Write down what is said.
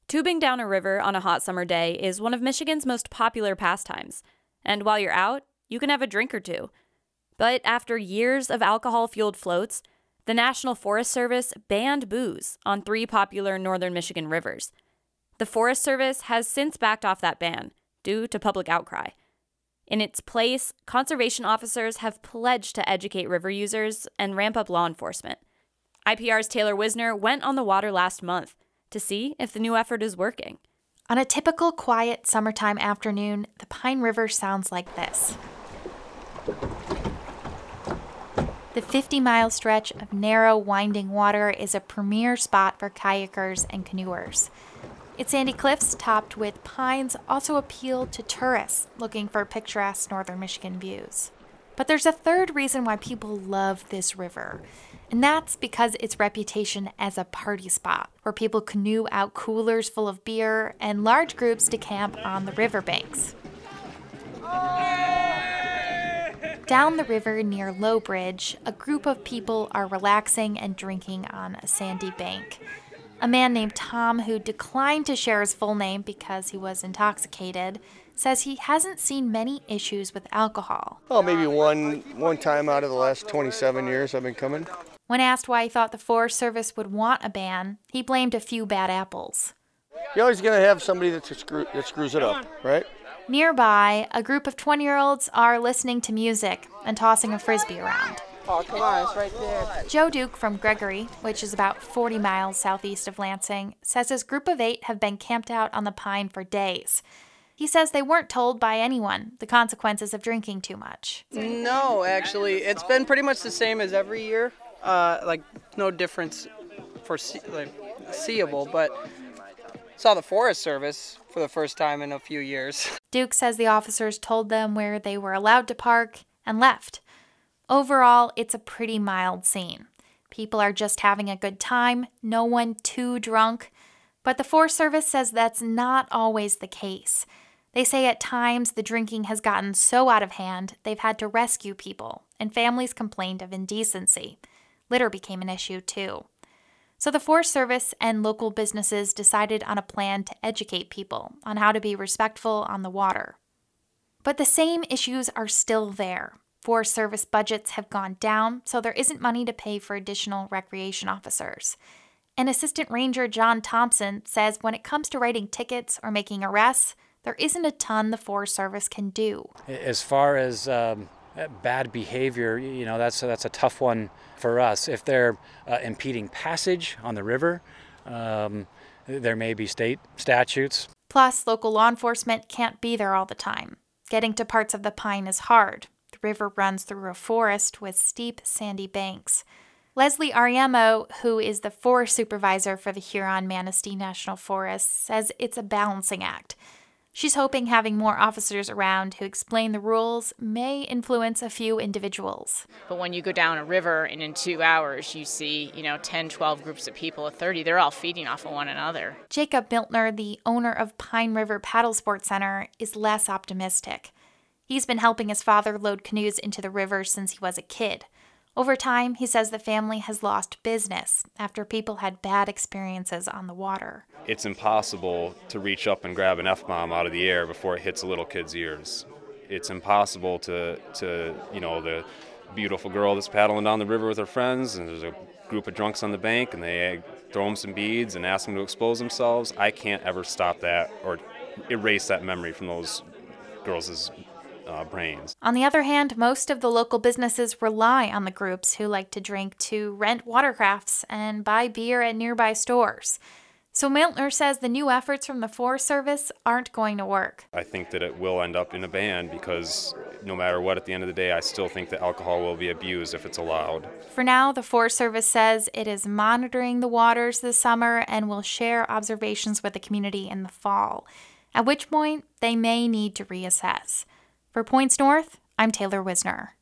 Tubing down a river on a hot summer day is one of Michigan's most popular pastimes. And while you're out, you can have a drink or two. But after years of alcohol-fueled floats, the National Forest Service banned booze on 3 popular northern Michigan rivers. The Forest Service has since backed off that ban due to public outcry. In its place, conservation officers have pledged to educate river users and ramp up law enforcement. IPR's Taylor Wisner went on the water last month to see if the new effort is working. On a typical quiet summertime afternoon, the Pine River sounds like this. The 50-mile stretch of narrow, winding water is a premier spot for kayakers and canoers. Its sandy cliffs, topped with pines, also appeal to tourists looking for picturesque northern Michigan views. But there's a third reason why people love this river, and that's because its reputation as a party spot where people canoe out coolers full of beer and large groups to camp on the riverbanks. Down the river near Low Bridge, a group of people are relaxing and drinking on a sandy bank. A man named Tom, who declined to share his full name because he was intoxicated, says he hasn't seen many issues with alcohol. Oh, maybe one time out of the last 27 years I've been coming. When asked why he thought the Forest Service would want a ban, he blamed a few bad apples. You're always going to have somebody that screws it up, right? Nearby, a group of 20-year-olds are listening to music and tossing a frisbee around. Oh, come on, it's right there. Joe Duke from Gregory, which is about 40 miles southeast of Lansing, says his group of 8 have been camped out on the Pine for days. He says they weren't told by anyone the consequences of drinking too much. No, actually, it's been pretty much the same as every year. No difference seeable, but saw the Forest Service for the first time in a few years. Duke says the officers told them where they were allowed to park and left. Overall, it's a pretty mild scene. People are just having a good time, no one too drunk. But the Forest Service says that's not always the case. They say at times the drinking has gotten so out of hand, they've had to rescue people, and families complained of indecency. Litter became an issue, too. So the Forest Service and local businesses decided on a plan to educate people on how to be respectful on the water. But the same issues are still there. Forest Service budgets have gone down, so there isn't money to pay for additional recreation officers. And Assistant Ranger John Thompson says when it comes to writing tickets or making arrests, there isn't a ton the Forest Service can do. As far as bad behavior, that's a tough one for us. If they're impeding passage on the river, there may be state statutes. Plus, local law enforcement can't be there all the time. Getting to parts of the Pine is hard. The river runs through a forest with steep, sandy banks. Leslie Ariemo, who is the forest supervisor for the Huron-Manistee National Forest, says it's a balancing act. She's hoping having more officers around who explain the rules may influence a few individuals. But when you go down a river and in 2 hours you see, 10, 12 groups of people of 30, they're all feeding off of one another. Jacob Miltner, the owner of Pine River Paddle Sports Center, is less optimistic. He's been helping his father load canoes into the river since he was a kid. Over time, he says the family has lost business after people had bad experiences on the water. It's impossible to reach up and grab an F-bomb out of the air before it hits a little kid's ears. It's impossible to the beautiful girl that's paddling down the river with her friends, and there's a group of drunks on the bank, and they throw them some beads and ask them to expose themselves. I can't ever stop that or erase that memory from those girls' brains. On the other hand, most of the local businesses rely on the groups who like to drink to rent watercrafts and buy beer at nearby stores. So Miltner says the new efforts from the Forest Service aren't going to work. I think that it will end up in a ban because no matter what, at the end of the day, I still think that alcohol will be abused if it's allowed. For now, the Forest Service says it is monitoring the waters this summer and will share observations with the community in the fall, at which point they may need to reassess. For Points North, I'm Taylor Wisner.